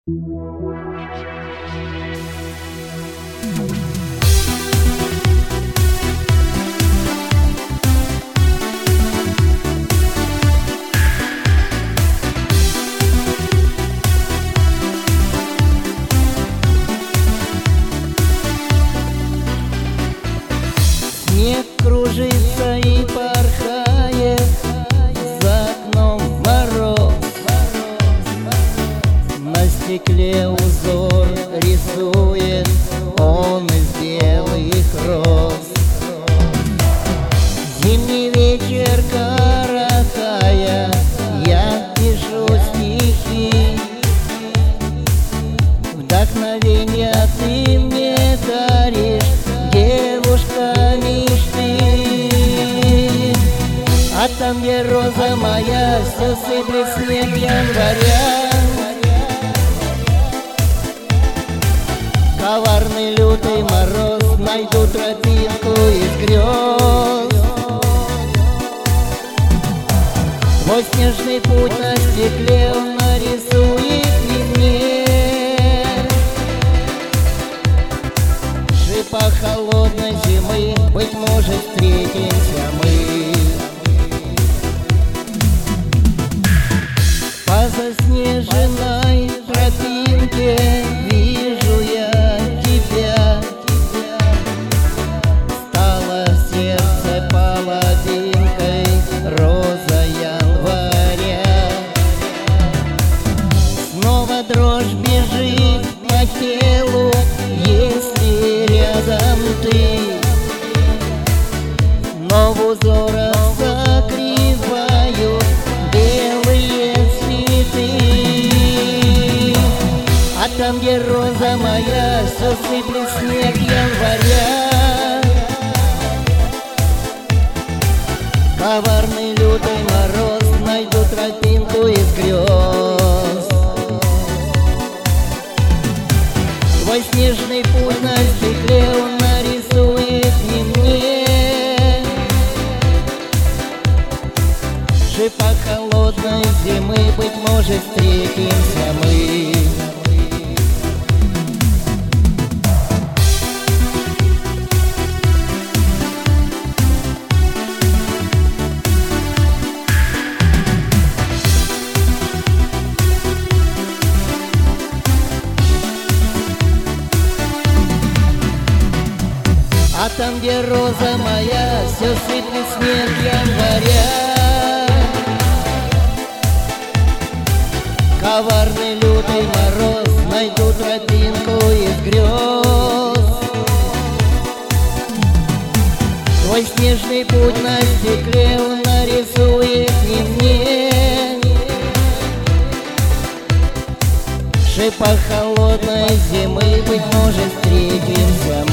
Снег кружится и порхает, за окном мороз. На стекле узор рисует он из белых роз. Зимний вечер, коротая, я пишу стихи. Вдохновенья ты мне даришь, девушка мечты. А там, где роза моя, все сыплет снег января. Коварный лютый мороз, найду тропинку из грез. Твой снежный путь на стекле он нарисует и мне. В шипах холодной зимы, быть может, встретимся мы. По заснеженной тропинке вижу я тебя. Стала в сердце половинкой роза января. Снова дрожь бежит по телу, если рядом ты. Но в узорах закрывают белые цветы. А там, где роза моя, все сыплет снег января. Коварный лютый мороз, найду тропинку из грез. Твой снежный путь на стекле он нарисует и мне. В шипах холодной зимы, быть может, встретимся мы. А там, где роза моя, все сыплет снег января. Коварный лютый мороз, найду тропинку из грез. Твой снежный путь на стекле он нарисует не мне. В шипах холодной зимы, быть может, встретимся мы.